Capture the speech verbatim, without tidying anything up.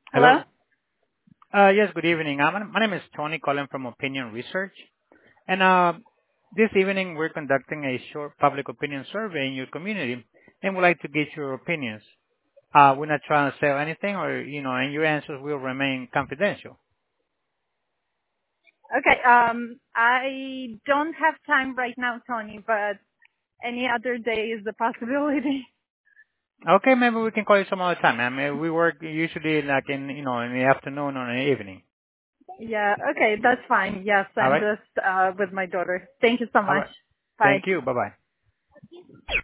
Hello? Hello. Uh, yes, good evening. Uh, my my name is Tony, calling from Opinion Research. And uh, this evening, we're conducting a short public opinion survey in your community, and we'd like to get your opinions. Uh, we're not trying to sell anything, or you know, and your answers will remain confidential. Okay, um, I don't have time right now, Tony, but any other day is a possibility. Okay, maybe we can call you some other time. I mean, we work usually like in you know in the afternoon or in the evening. Yeah, okay, that's fine. Yes, All I'm right. just uh, with my daughter. Thank you so All much. right. Bye. Thank you. Bye bye.